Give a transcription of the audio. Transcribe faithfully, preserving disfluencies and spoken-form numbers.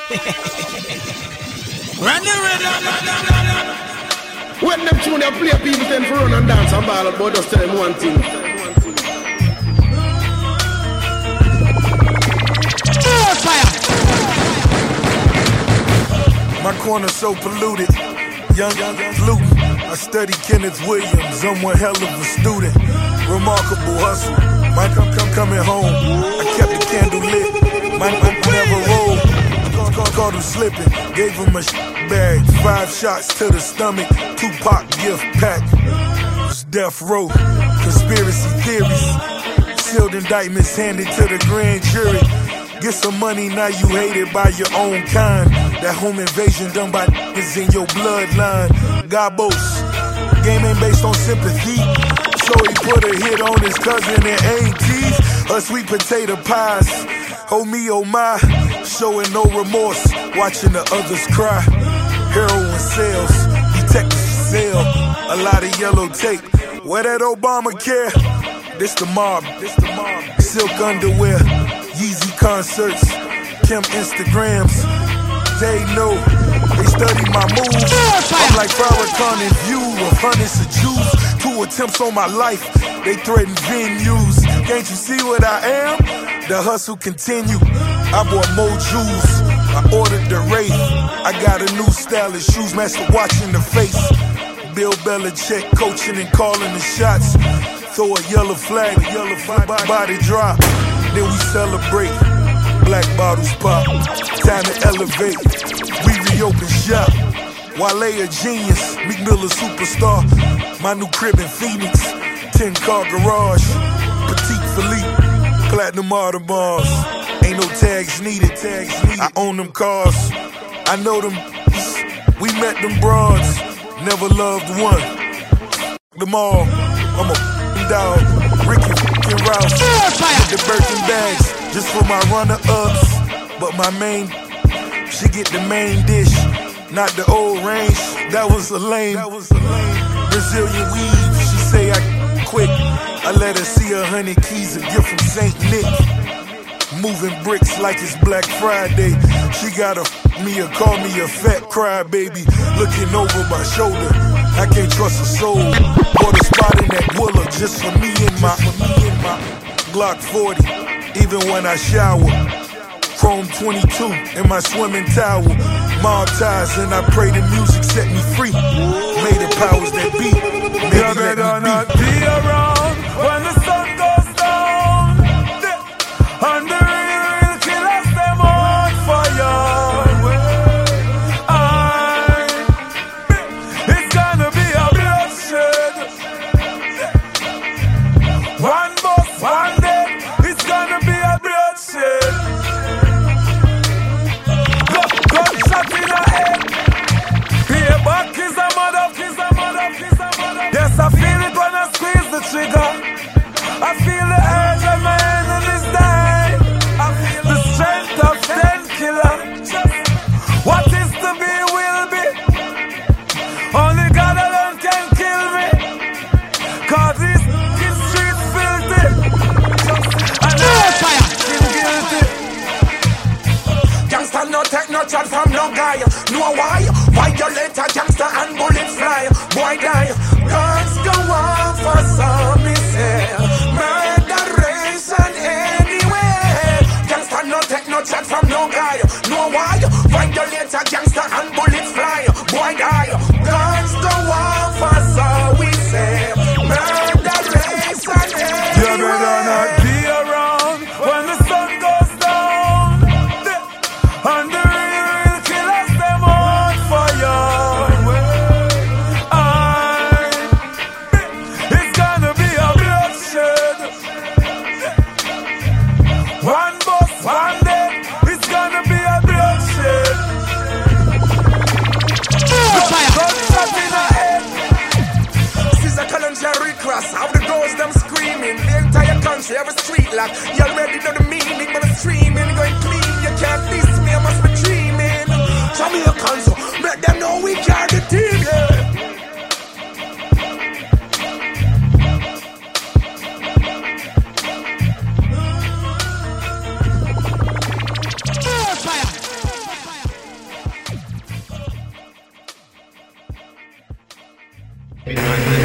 Run the rhythm. When them tune they play, people tend to run and dance and ball, but just tell them one thing. Fire! My corner so polluted, young, young, young pollutant. I study Kenneth Williams, I'm one hell of a student. Remarkable hustle, my come, come coming home. I kept the candle lit, my, my never rolled. Caught, caught him slipping, gave him a sh bag. Five shots to the stomach, Tupac gift pack. It's death row, conspiracy theories. Sealed indictments handed to the grand jury. Get some money, now you hated by your own kind. That home invasion done by niggas in your bloodline. Gabos, game ain't based on sympathy. So he put a hit on his cousin and aunties. A sweet potato pies, oh me, oh my. Showing no remorse, watching the others cry. Heroin sales, detectives sell. A lot of yellow tape, where that Obamacare? This the mob, this the mob. Silk underwear, Yeezy concerts, Kim Instagrams. They know, they study my moves. I'm like Farrakhan in view of hundreds of Jews. Two attempts on my life, they threaten venues. Can't you see what I am? The hustle continue. I bought more jewels, I ordered the Wraith. I got a new style of shoes, master watching the face. Bill Belichick coaching and calling the shots. Throw a yellow flag, a yellow flag, body drop. Then we celebrate. Black bottles pop, time to elevate. We reopen shop. Wale a genius, Meek Mill a superstar. My new crib in Phoenix, ten car garage. Petite Philippe, platinum Audemars. Ain't no tags needed, tags needed. I own them cars, I know them. We met them broads, never loved one. Them all, I'm a dog. Ricky and Rouse, with the Birkin bags. Just for my runner-ups, but my main, she get the main dish, not the old range. That was a lame, that was a lame. Brazilian weave, she say I quick. I let her see a hundred keys, a gift from Saint Nick. Moving bricks like it's Black Friday. She gotta f me or call me a fat crybaby. Looking over my shoulder, I can't trust a soul. Bought a spot in that Willa just for me and my, for me and my Glock forty. Even when I shower, Chrome twenty-two in my swimming towel. Mob ties and I pray the music set me free. May the powers that be, maybe you better not be around when the sun goes down. And the real, real killers, them on fire. I, it's gonna be a bloodshed. One bus, one day. It's gonna be a bloodshed. Gunshot in the head. Payback is a mother, is a mother, is a mother. Yes, I feel it when I squeeze the trigger. I feel the urge when my enemies die. I feel the strength of ten killer. What is to be will be. Only God alone can kill me. Cause this street filthy. Gangsta no take no chat from no guy. No why? Violate a gangsta and bullets fly. Boy die. Guns go on for some me say. Murderation anyway. Gangsta no take no chat from no guy. No why? Violate a gangsta and bullets fly. Boy die. Guns go on for some we say. Murderation anyway. You better not be around when the sun goes down. And the real, real killers, them on fire. I, it's gonna be a bloodshed. One bus, one day. It's gonna be a bloodshed. Gunshot in the head. Caesar Calendar recross. How the girls them screaming. The entire country, every street lock. You already know the meaning, but the streaming going clean. You can't diss me, I must be dreaming. Jamaicans, so let them know we carry the team, yeah. Fire! Be nice.